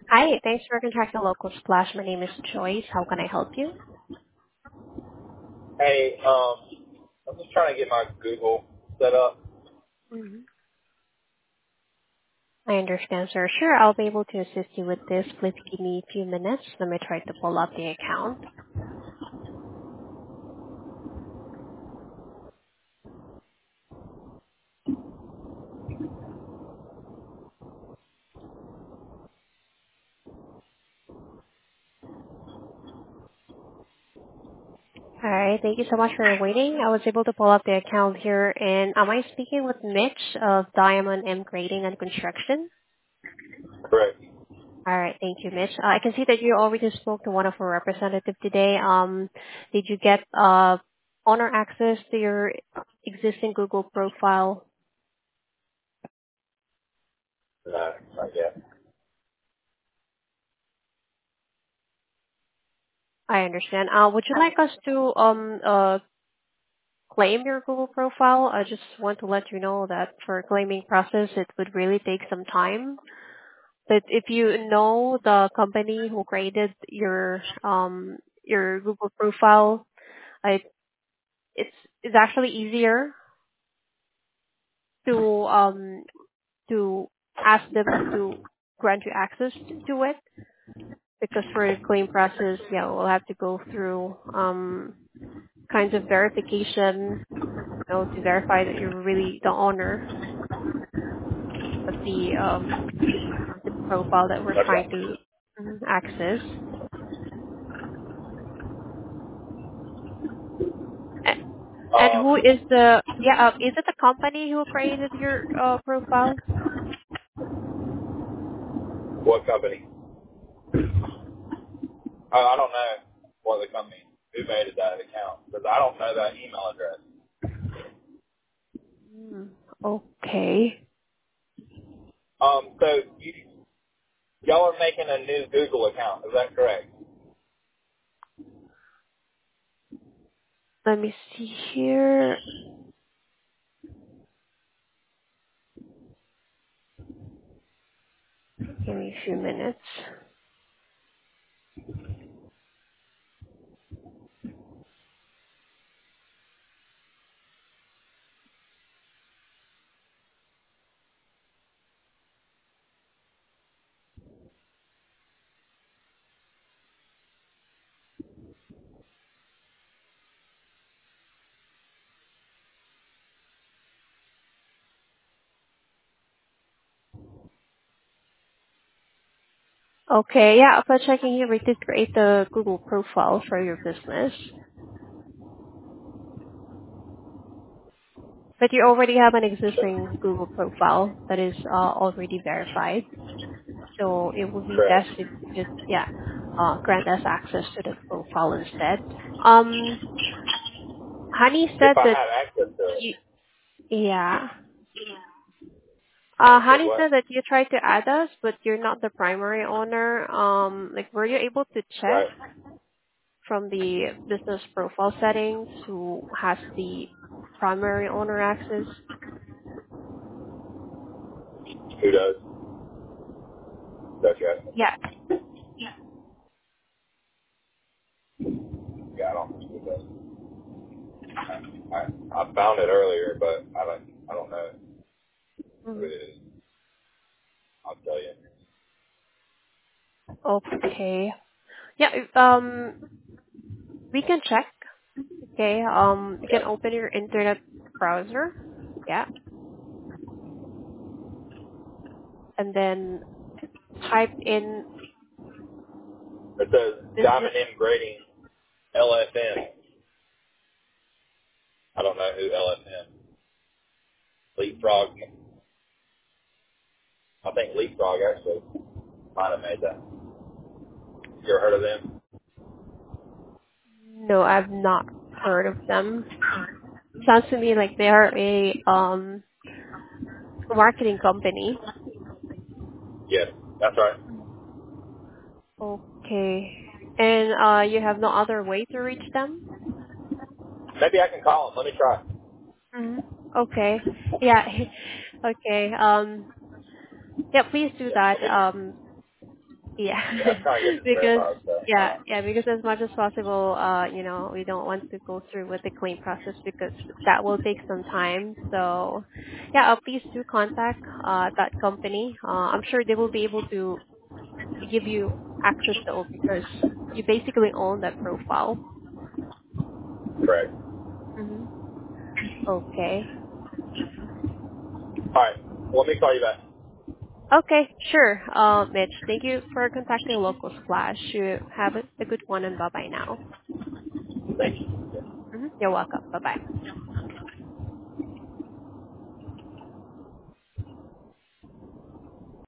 Hi, thanks for contacting Local Splash. My name is Joyce. How can I help you? Hey, I'm just trying to get my Google set up. hmm I understand, sir. Sure, I'll be able to assist you with this. Please give me a few minutes. Let me try to pull up the account. All right, thank you so much for waiting. I was able to pull up the account here, and am I speaking with Mitch of Diamond M Grading and Construction? Correct. All right, thank you, Mitch. I can see that you already spoke to one of our representatives today. Did you get owner access to your existing Google profile? No, not yet. I understand. Would you like us to claim your Google profile? I just want to let you know that for claiming process, it would really take some time. But if you know the company who created your Google profile, I, it's actually easier to to ask them to grant you access to it, because for the claim process, yeah, we'll have to go through kinds of verification, to verify that you're really the owner of the profile that we're trying Okay. to access. A- And who is the is it the company who created your profile? What company? I don't know what the company who made that account because I don't know that email address. Hmm, okay. So y'all are making a new Google account. Is that correct? Let me see here. Give me a few minutes. Okay, yeah, upon checking here, we did create the Google profile for your business. But you already have an existing Google profile that is already verified. So it would be Correct. best if you could, grant us access to the profile instead. Honey If said I that have access to it. you, yeah. I said Honey what? said that you tried to add us, but you're not the primary owner. Like, were you able to check Right. from the business profile settings who has the primary owner access? Who does? Okay. Yeah. Yeah, I don't know who does. I found it earlier, but I don't know who Mhm. it is. I'll tell you. Okay. Yeah. We can check. Okay. You can Okay. open your internet browser. Yeah. And then type in It says business. Diamond M Grading LFN. I don't know who LFN. Leapfrog. I think Leapfrog actually might have made that. You ever heard of them? No, I've not heard of them. Sounds to me like they are a marketing company. Yes, that's right. Okay. And you have no other way to reach them? Maybe I can call them. Let me try. hmm Okay. Yeah. Okay. Yeah, please do Yeah, that. let me. Yeah, Yeah, I'm trying to get this because verified. So, because as much as possible, we don't want to go through with the claim process because that will take some time. So, yeah, please do contact that company. I'm sure they will be able to give you access though because you basically own that profile. correct. Mm-hmm. Okay. All right. Well, let me call you back. Okay, sure. Mitch, thank you for contacting Local Splash. You have a good one and bye bye now. Thank you. You're welcome. Bye bye.